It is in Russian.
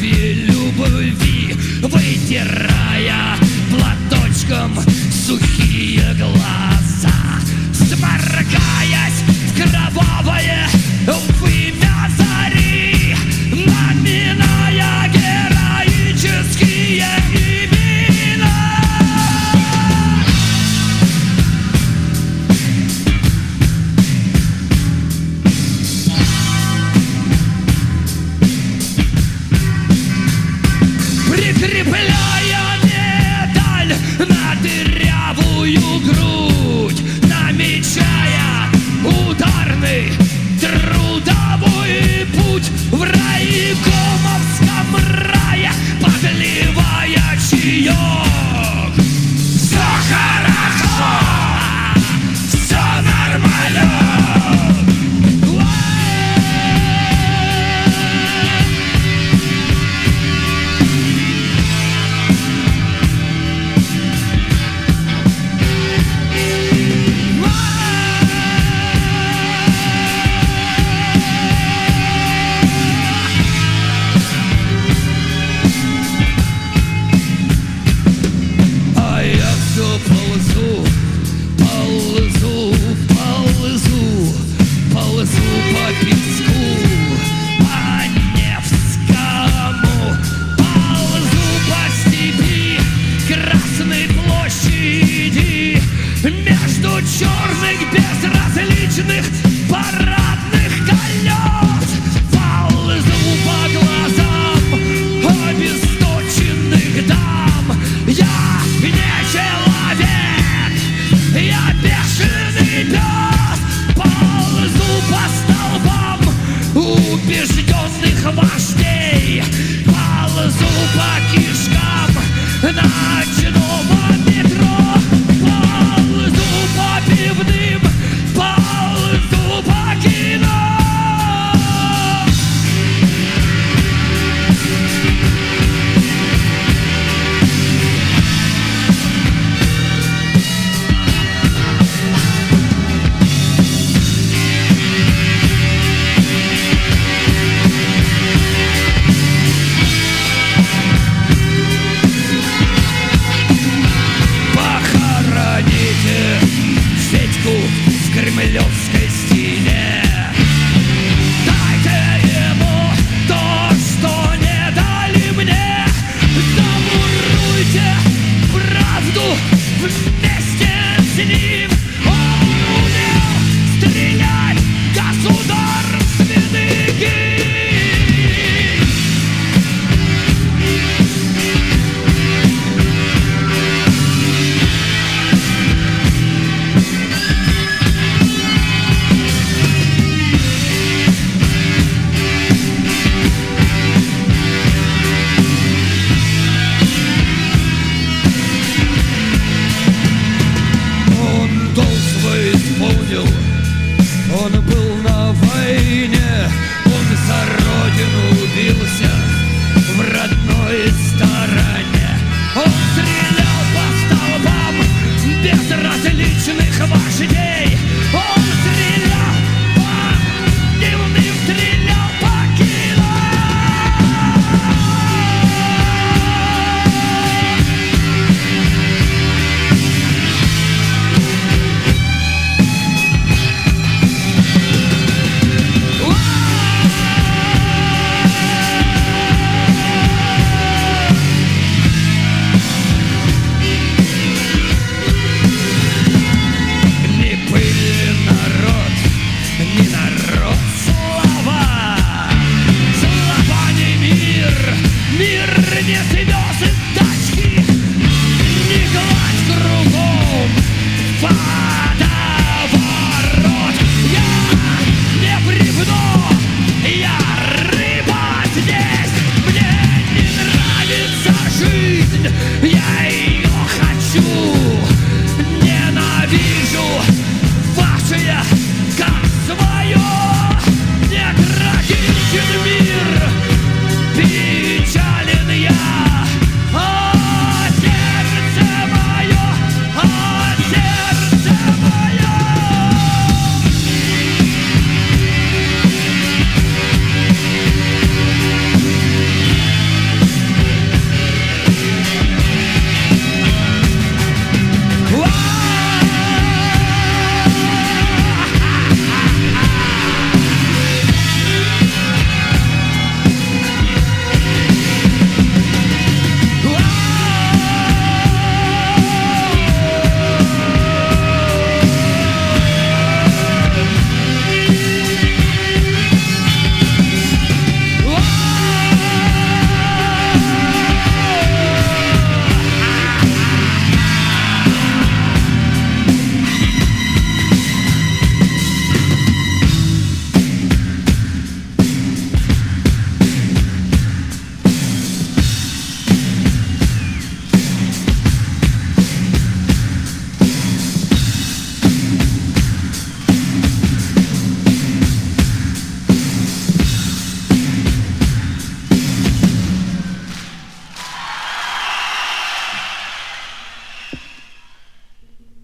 крови любви, вытирая платочком сухие глаза, сморкаясь в кровавое вымя зари, наминая героические имена. Прикрепляя медаль на дырявую грудь, намечая ударный трудовой путь в райкомовском рае, подливая чаек. Все хорошо, все нормально. Ползу по песку, по Невскому, ползу по степи Красной площади, между черных безразличных парадных колес, ползу по глазам обесточенных дам. Я не человек, я бешеный пес, ползу по столбам убежденных вождей, ползу по кишкам ночного метро, ползу по пивным, ползу по кино. Федьку в кремлевской стене. Дайте ему то, что не дали мне. Замуруйте правду вместе с ним. Он умел стрелять государственный гимн. Он был на войне, он за родину бился в родной стороне. Он стрелял по столбам безразличных вождей. Он стрелял по дневным, стрелял по кино. Не слезы тачки, не гладь кругом.